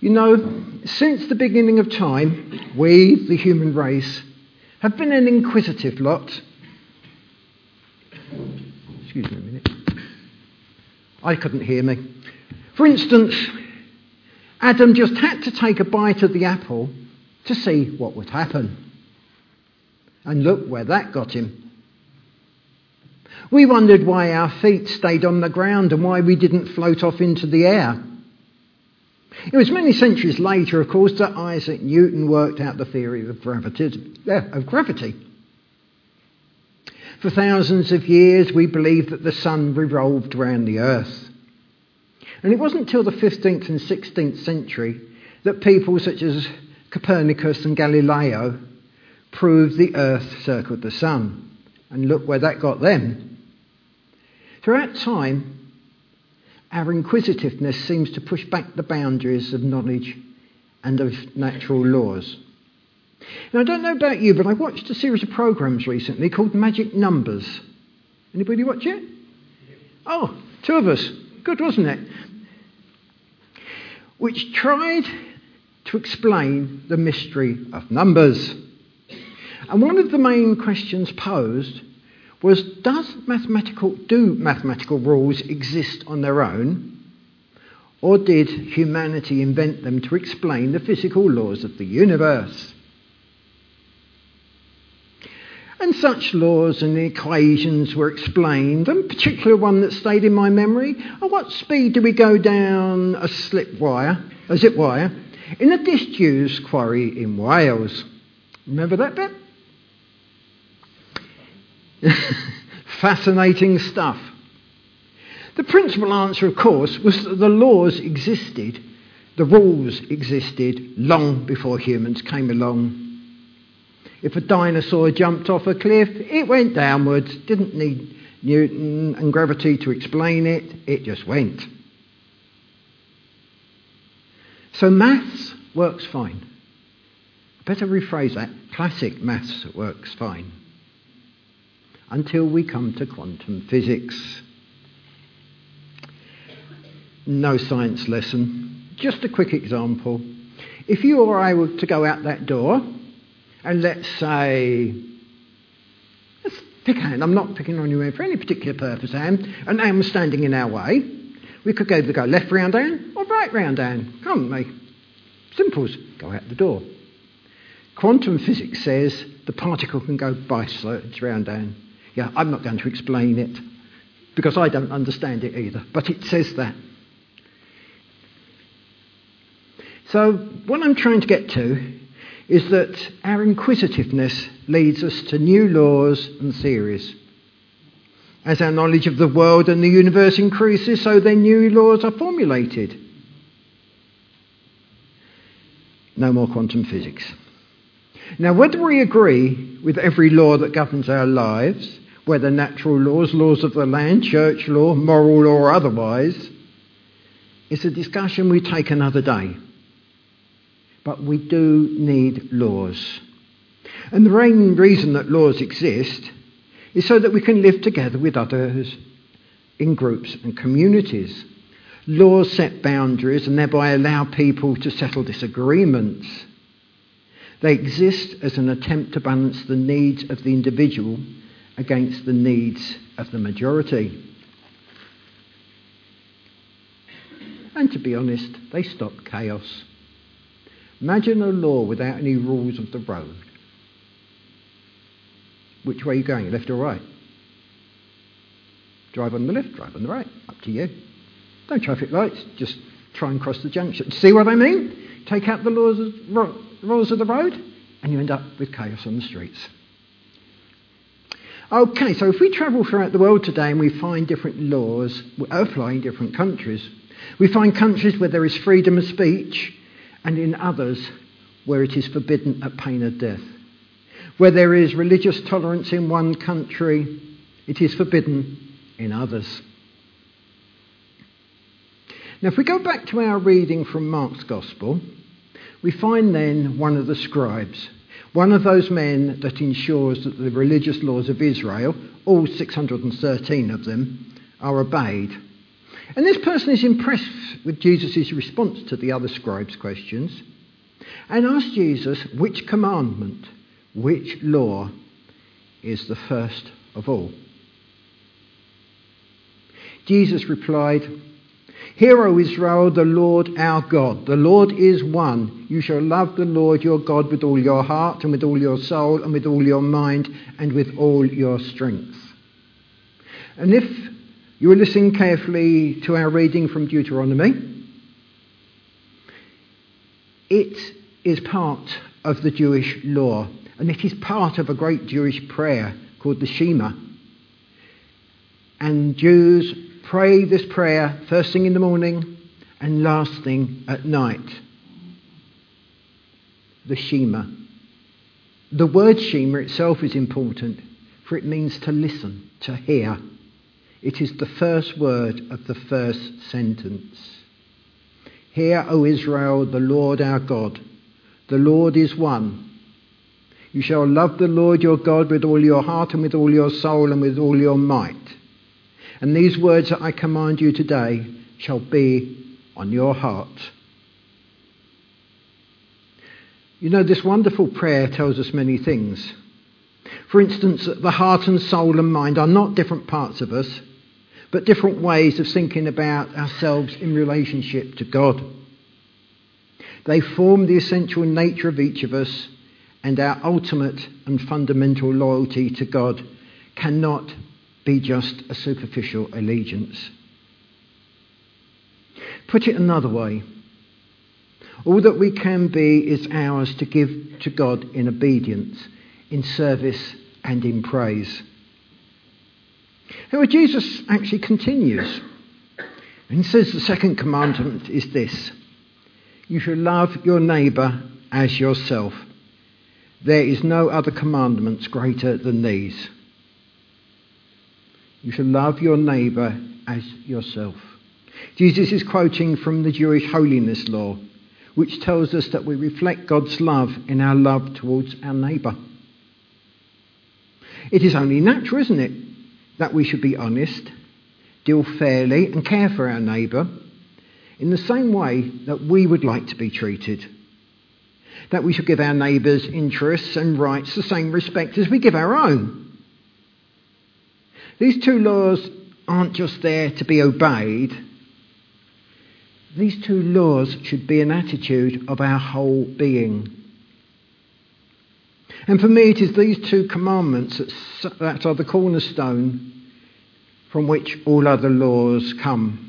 You know, since the beginning of time, we, the human race, have been an inquisitive lot. Excuse me a minute. I couldn't hear me. For instance, Adam just had to take a bite of the apple to see what would happen. And look where that got him. We wondered why our feet stayed on the ground and why we didn't float off into the air. It was many centuries later, of course, that Isaac Newton worked out the theory of gravity. For thousands of years, we believed that the sun revolved around the earth. And it wasn't until the 15th and 16th century that people such as Copernicus and Galileo proved the earth circled the sun. And look where that got them. Throughout time, our inquisitiveness seems to push back the boundaries of knowledge and of natural laws. Now, I don't know about you, but I watched a series of programmes recently called Magic Numbers. Anybody watch it? Oh, two of us. Good, wasn't it? Which tried to explain the mystery of numbers. And one of the main questions posed was, do mathematical rules exist on their own, or did humanity invent them to explain the physical laws of the universe? And such laws and equations were explained. And a particular one that stayed in my memory: at what speed do we go down a zip wire, in a disused quarry in Wales? Remember that bit? Fascinating stuff. The principal answer, of course, was that the laws existed, the rules existed long before humans came along. If a dinosaur jumped off a cliff, it went downwards, didn't need Newton and gravity to explain it, it just went. So maths works fine. I better rephrase that. Classic maths works fine. Until we come to quantum physics. No science lesson. Just a quick example. If you or I were to go out that door, and let's pick a hand. I'm not picking on you for any particular purpose, Anne. And Anne was standing in our way. We could either go left round Anne or right round Anne, can't we? Simples. Go out the door. Quantum physics says the particle can go bisects round Anne. Yeah, I'm not going to explain it because I don't understand it either, but it says that. So what I'm trying to get to is that our inquisitiveness leads us to new laws and theories. As our knowledge of the world and the universe increases, so then new laws are formulated. No more quantum physics. Now, whether we agree with every law that governs our lives, whether natural laws, laws of the land, church law, moral law or otherwise, is a discussion we take another day. But we do need laws. And the main reason that laws exist is so that we can live together with others in groups and communities. Laws set boundaries and thereby allow people to settle disagreements. They exist as an attempt to balance the needs of the individual against the needs of the majority. And to be honest, they stop chaos. Imagine a law without any rules of the road. Which way are you going, left or right? Drive on the left, drive on the right, up to you. No traffic lights, just try and cross the junction. See what I mean? Take out the rules of the road and you end up with chaos on the streets. Okay, so if we travel throughout the world today and we find different laws applying in different countries, we find countries where there is freedom of speech and in others where it is forbidden at pain of death. Where there is religious tolerance in one country, it is forbidden in others. Now, if we go back to our reading from Mark's Gospel, we find then one of the scribes, one of those men that ensures that the religious laws of Israel, all 613 of them, are obeyed. And this person is impressed with Jesus' response to the other scribes' questions and asks Jesus which commandment, which law is the first of all. Jesus replied, "Hear, O Israel, the Lord our God. The Lord is one. You shall love the Lord your God with all your heart and with all your soul and with all your mind and with all your strength." And if you were listening carefully to our reading from Deuteronomy, it is part of the Jewish law, and it is part of a great Jewish prayer called the Shema. And Jews pray this prayer first thing in the morning and last thing at night. The Shema. The word Shema itself is important, for it means to listen, to hear. It is the first word of the first sentence. Hear, O Israel, the Lord our God. The Lord is one. You shall love the Lord your God with all your heart and with all your soul and with all your might. And these words that I command you today shall be on your heart. You know, this wonderful prayer tells us many things. For instance, that the heart and soul and mind are not different parts of us, but different ways of thinking about ourselves in relationship to God. They form the essential nature of each of us, and our ultimate and fundamental loyalty to God cannot be just a superficial allegiance. Put it another way, all that we can be is ours to give to God in obedience, in service and in praise. However, Jesus actually continues and he says the second commandment is this: you shall love your neighbour as yourself. There is no other commandments greater than these. You shall love your neighbour as yourself. Jesus is quoting from the Jewish holiness law, which tells us that we reflect God's love in our love towards our neighbour. It is only natural, isn't it, that we should be honest, deal fairly and care for our neighbour in the same way that we would like to be treated. That we should give our neighbours' interests and rights the same respect as we give our own. These two laws aren't just there to be obeyed. These two laws should be an attitude of our whole being. And for me, it is these two commandments that are the cornerstone from which all other laws come.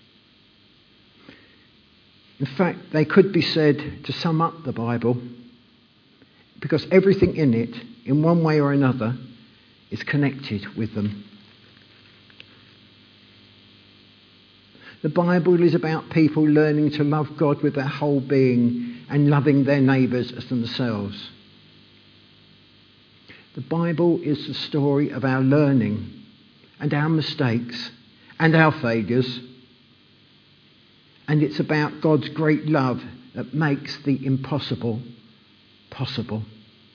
In fact, they could be said to sum up the Bible, because everything in it, in one way or another, is connected with them. The Bible is about people learning to love God with their whole being and loving their neighbours as themselves. The Bible is the story of our learning and our mistakes and our failures. And it's about God's great love that makes the impossible possible.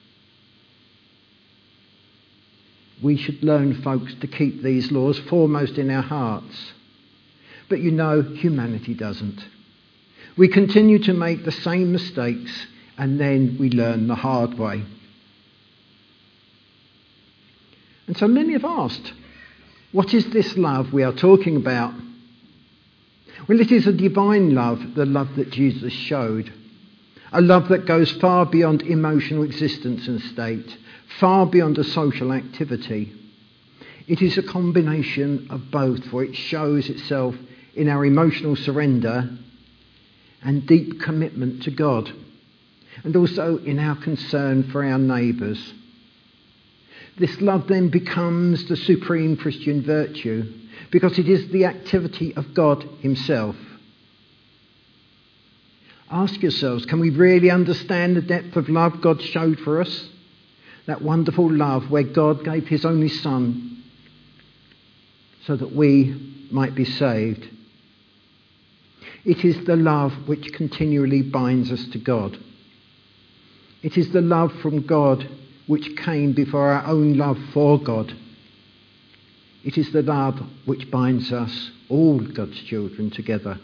We should learn, folks, to keep these laws foremost in our hearts. But you know, humanity doesn't. We continue to make the same mistakes and then we learn the hard way. And so many have asked, what is this love we are talking about? Well, it is a divine love, the love that Jesus showed. A love that goes far beyond emotional existence and state, far beyond a social activity. It is a combination of both, for it shows itself in our emotional surrender and deep commitment to God, and also in our concern for our neighbours. This love then becomes the supreme Christian virtue, because it is the activity of God himself. Ask yourselves, can we really understand the depth of love God showed for us? That wonderful love where God gave his only Son so that we might be saved. It is the love which continually binds us to God. It is the love from God which came before our own love for God. It is the love which binds us all God's children together.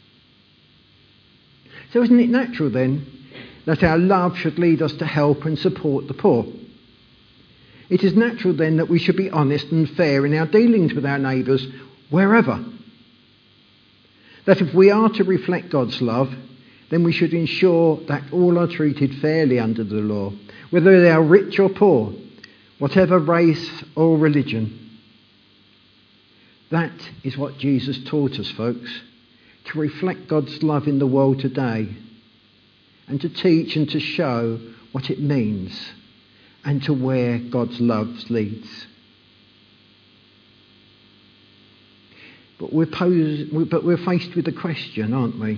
So isn't it natural then that our love should lead us to help and support the poor? It is natural then that we should be honest and fair in our dealings with our neighbours wherever. That if we are to reflect God's love, then we should ensure that all are treated fairly under the law, whether they are rich or poor, whatever race or religion. That is what Jesus taught us, folks, to reflect God's love in the world today and to teach and to show what it means and to where God's love leads. But we're faced with a question, aren't we?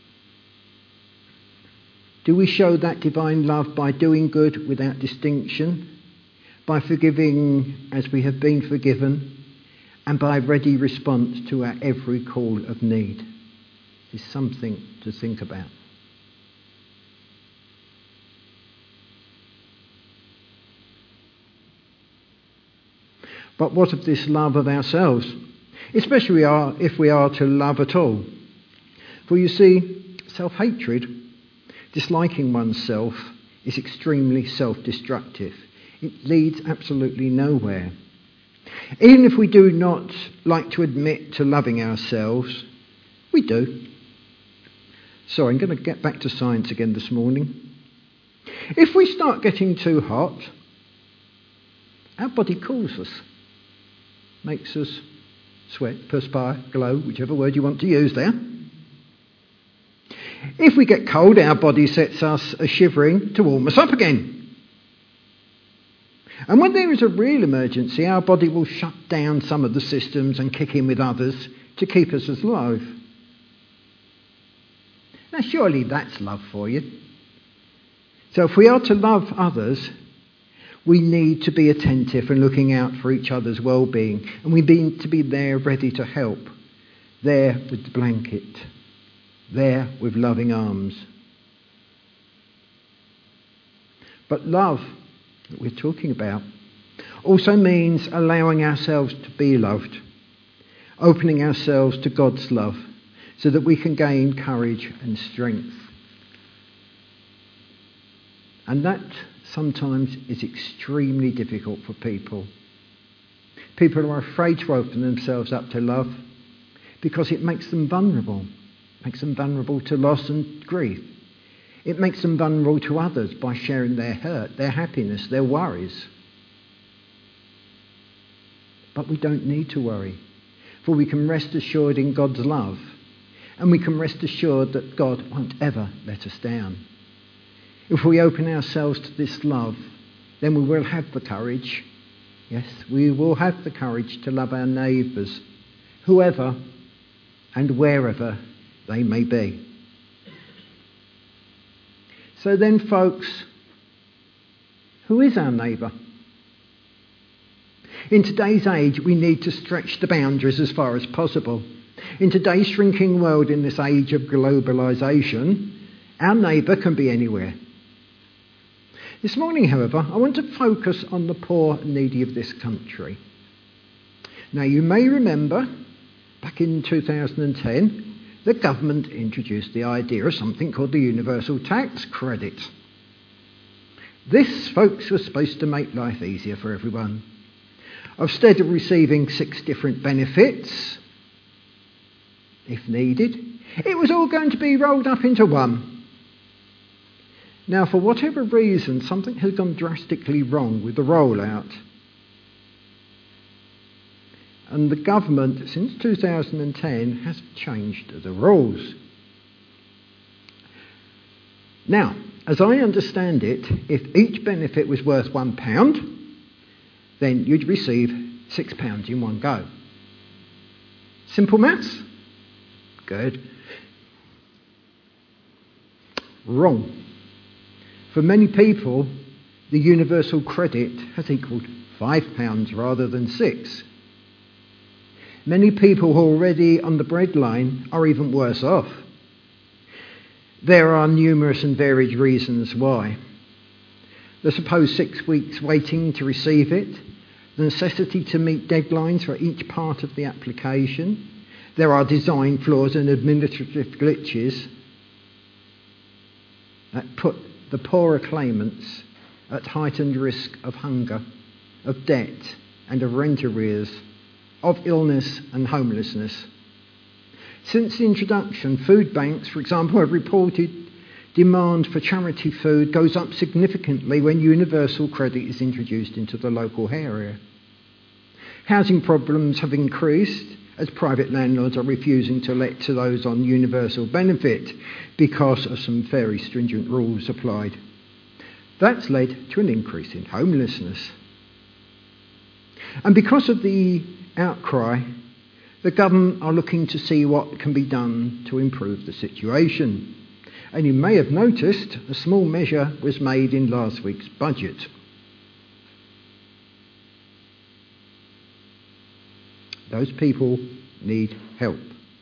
Do we show that divine love by doing good without distinction, by forgiving as we have been forgiven, and by ready response to our every call of need? It's something to think about. But what of this love of ourselves? Especially if we are to love at all. For you see, self-hatred, disliking oneself, is extremely self-destructive. It leads absolutely nowhere. Even if we do not like to admit to loving ourselves, we do. Sorry, I'm going to get back to science again this morning. If we start getting too hot, our body cools us, makes us sweat, perspire, glow, whichever word you want to use there. If we get cold, our body sets us a shivering to warm us up again. And when there is a real emergency, our body will shut down some of the systems and kick in with others to keep us alive. Now, surely that's love for you. So if we are to love others, we need to be attentive and looking out for each other's well-being. And we need to be there ready to help. There with the blanket. There with loving arms. But love that we're talking about also means allowing ourselves to be loved. Opening ourselves to God's love so that we can gain courage and strength. And that sometimes is extremely difficult for people. People are afraid to open themselves up to love because it makes them vulnerable. It makes them vulnerable to loss and grief. It makes them vulnerable to others by sharing their hurt, their happiness, their worries. But we don't need to worry, for we can rest assured in God's love, and we can rest assured that God won't ever let us down. If we open ourselves to this love, then we will have the courage, yes, we will have the courage to love our neighbours, whoever and wherever they may be. So then, folks, who is our neighbour? In today's age, we need to stretch the boundaries as far as possible. In today's shrinking world, in this age of globalisation, our neighbour can be anywhere. This morning, however, I want to focus on the poor and needy of this country. Now, you may remember, back in 2010, the government introduced the idea of something called the Universal Tax Credit. This, folks, was supposed to make life easier for everyone. Instead of receiving 6 different benefits, if needed, it was all going to be rolled up into one. Now, for whatever reason, something has gone drastically wrong with the rollout. And the government, since 2010, has changed the rules. Now, as I understand it, if each benefit was worth £1, then you'd receive £6 in one go. Simple maths? Good. Wrong. For many people, the universal credit has equalled £5 rather than 6. Many people who are already on the breadline are even worse off. There are numerous and varied reasons why. The supposed 6 weeks waiting to receive it, the necessity to meet deadlines for each part of the application, There are design flaws and administrative glitches that put the poorer claimants at heightened risk of hunger, of debt and of rent arrears, of illness and homelessness. Since the introduction, food banks, for example, have reported demand for charity food goes up significantly when universal credit is introduced into the local area. Housing problems have increased as private landlords are refusing to let to those on universal benefit because of some very stringent rules applied. That's led to an increase in homelessness. And because of the outcry, the government are looking to see what can be done to improve the situation. And you may have noticed a small measure was made in last week's budget. Those people need help.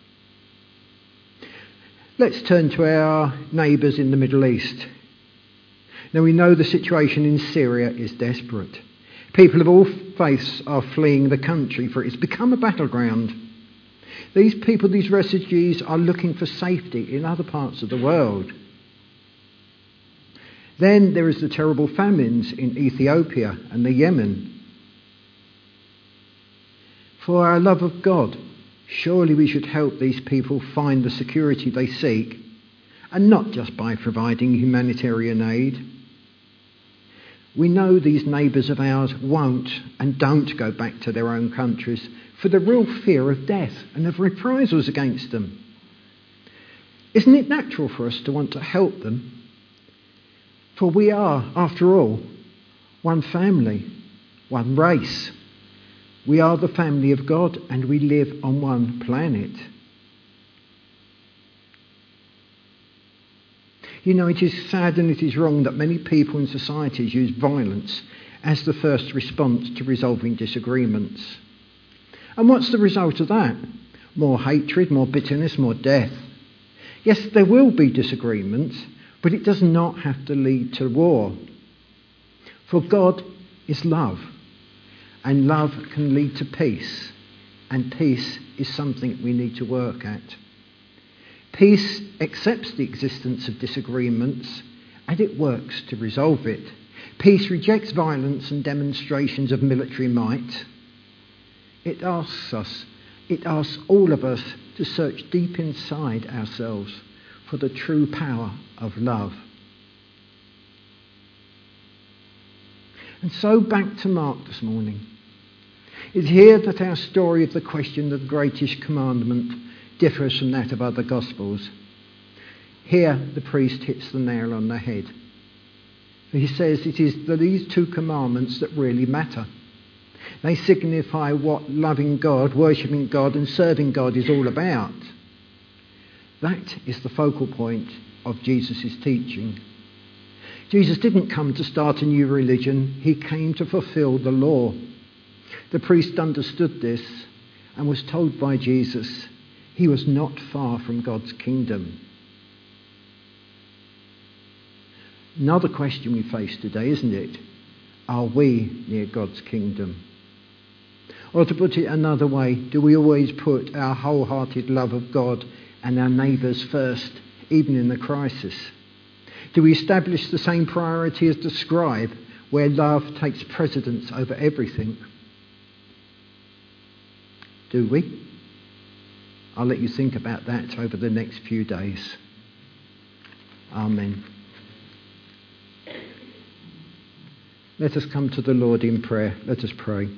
Let's turn to our neighbours in the Middle East. Now we know the situation in Syria is desperate. People of all faiths are fleeing the country, for it's become a battleground. These people, these refugees, are looking for safety in other parts of the world. Then there is the terrible famines in Ethiopia and the Yemen. For our love of God, surely we should help these people find the security they seek, and not just by providing humanitarian aid. We know these neighbours of ours won't and don't go back to their own countries for the real fear of death and of reprisals against them. Isn't it natural for us to want to help them? For we are, after all, one family, one race. We are the family of God and we live on one planet. You know, it is sad and it is wrong that many people in societies use violence as the first response to resolving disagreements. And what's the result of that? More hatred, more bitterness, more death. Yes, there will be disagreements, but it does not have to lead to war. For God is love, and love can lead to peace, and peace is something we need to work at. Peace accepts the existence of disagreements and it works to resolve it. Peace rejects violence and demonstrations of military might. It asks all of us to search deep inside ourselves for the true power of love. And so back to Mark this morning. It's here that our story of the question of the greatest commandment differs from that of other Gospels. Here the priest hits the nail on the head. He says it is these two commandments that really matter. They signify what loving God, worshipping God and serving God is all about. That is the focal point of Jesus' teaching. Jesus didn't come to start a new religion. He came to fulfill the law. The priest understood this and was told by Jesus he was not far from God's kingdom. Another question we face today, isn't it? Are we near God's kingdom? Or to put it another way, do we always put our wholehearted love of God and our neighbours first, even in the crisis? Do we establish the same priority as the scribe, where love takes precedence over everything? Do we? I'll let you think about that over the next few days. Amen. Let us come to the Lord in prayer. Let us pray.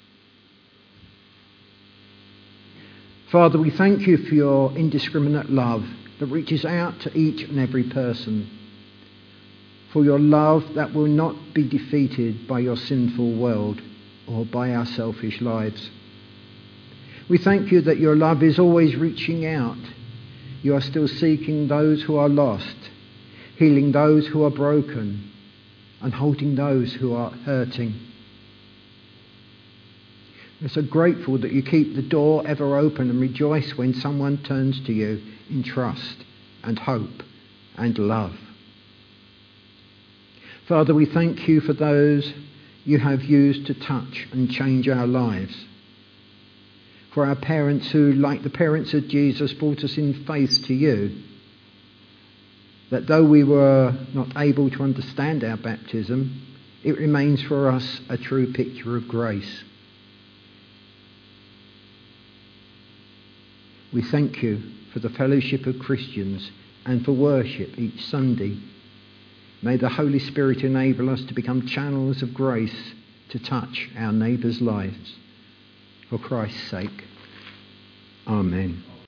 Father, we thank you for your indiscriminate love that reaches out to each and every person. For your love that will not be defeated by your sinful world or by our selfish lives. We thank you that your love is always reaching out. You are still seeking those who are lost, healing those who are broken, and holding those who are hurting. We're so grateful that you keep the door ever open and rejoice when someone turns to you in trust and hope and love. Father, we thank you for those you have used to touch and change our lives. for our parents who, like the parents of Jesus, brought us in faith to you. That though we were not able to understand our baptism, it remains for us a true picture of grace. We thank you for the fellowship of Christians and for worship each Sunday. May the Holy Spirit enable us to become channels of grace to touch our neighbours' lives. For Christ's sake. Amen.